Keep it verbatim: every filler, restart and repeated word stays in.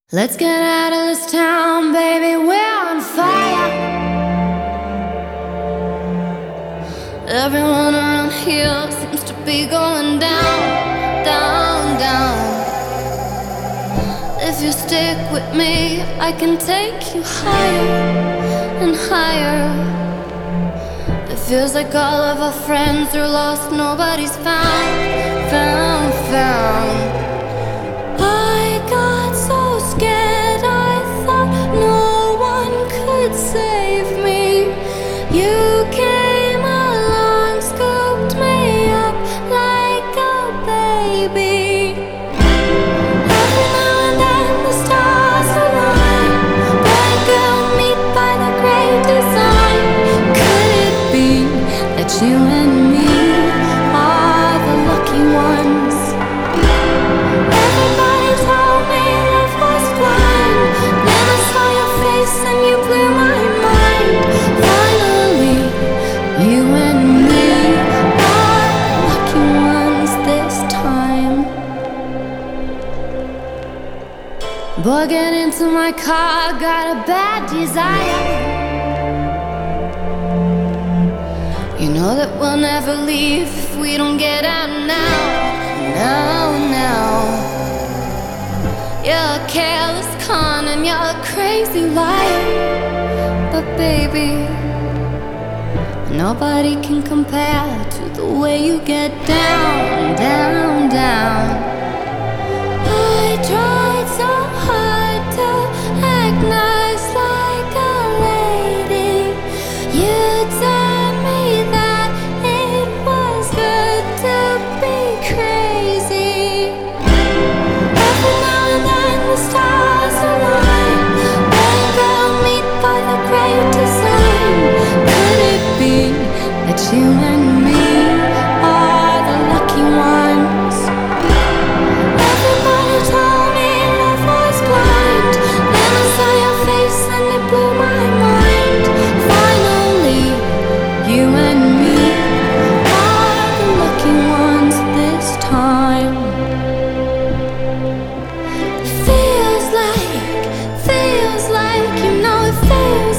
Let's get out of this town, baby, we're on fire. Everyone around here seems to be going down, down, down. If you stick with me, I can take you higher and higher. It feels like all of our friends are lost, nobody's found, found, found. I got so scared, I thought no one could save me. You came along, scooped me up like a baby. Every now and then the stars align, boy and girl meet by the great design. Could it be that you and me are the lucky ones? Everybody told me love was blind. Then I saw your face and you blew my mind. Finally, you and me are the lucky ones this time. Boy, get into my car, got a bad desire. You know that we'll never leave if we don't get out now, now, now. You're a careless con and you're a crazy liar. But baby, nobody can compare to the way you get down, down, down. I tried so hard to act nice like a lady. You told me that it was good to be crazy. Every now and then the stars align, boy and girl meet by the great design. Could it be that you and me are the lucky ones? Everybody told me love was blind. Then I saw your face and it blew my mind. Finally, you and me are the lucky ones this time. Feels like, feels like, you know it feels